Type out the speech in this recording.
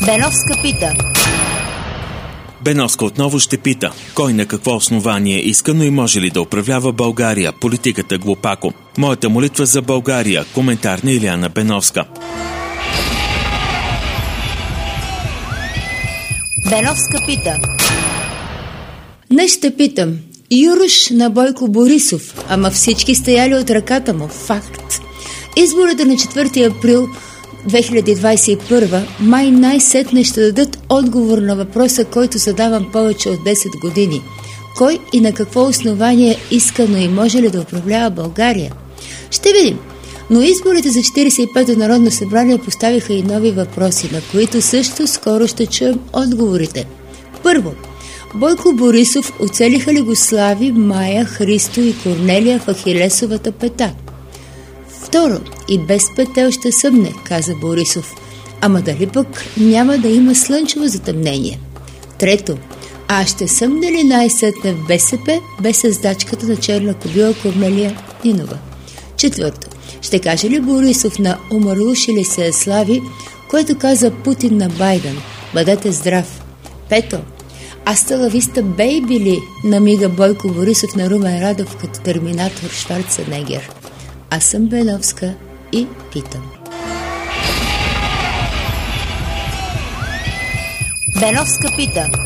Беновска пита. Беновска отново ще пита: кой на какво основание иска, но и може ли да управлява България? Политиката глупако. Моята молитва за България. Коментар на Илияна Беновска. Беновска пита. Днес ще питам: Юруш на Бойко Борисов, ама всички стояли от ръката му. Факт. Изборите на 4 април 2021 май най-сетне ще дадат отговор на въпроса, който задавам повече от 10 години. Кой и на какво основание иска, но и може ли да управлява България? Ще видим. Но изборите за 45-то Народно събрание поставиха и нови въпроси, на които също скоро ще чуем отговорите. Първо, Бойко Борисов оцелиха ли го Слави, Мая, Христо и Корнелия в Ахилесовата пета? Второ, и без петел ще съмне, каза Борисов. Ама дали пък няма да има слънчево затъмнение? Трето, а ще съмне ли най-сетне в БСП без създачката на черна кобила Корнелия Нинова? Четвърто, ще каже ли Борисов на умърлуши ли се Слави, което каза Путин на Байден: бъдете здрав? Пето, Аста ла виста бейби ли намига Бойко Борисов на Румен Радев като терминатор Шварценегер? Аз съм Беновска и питам. Беновска пита.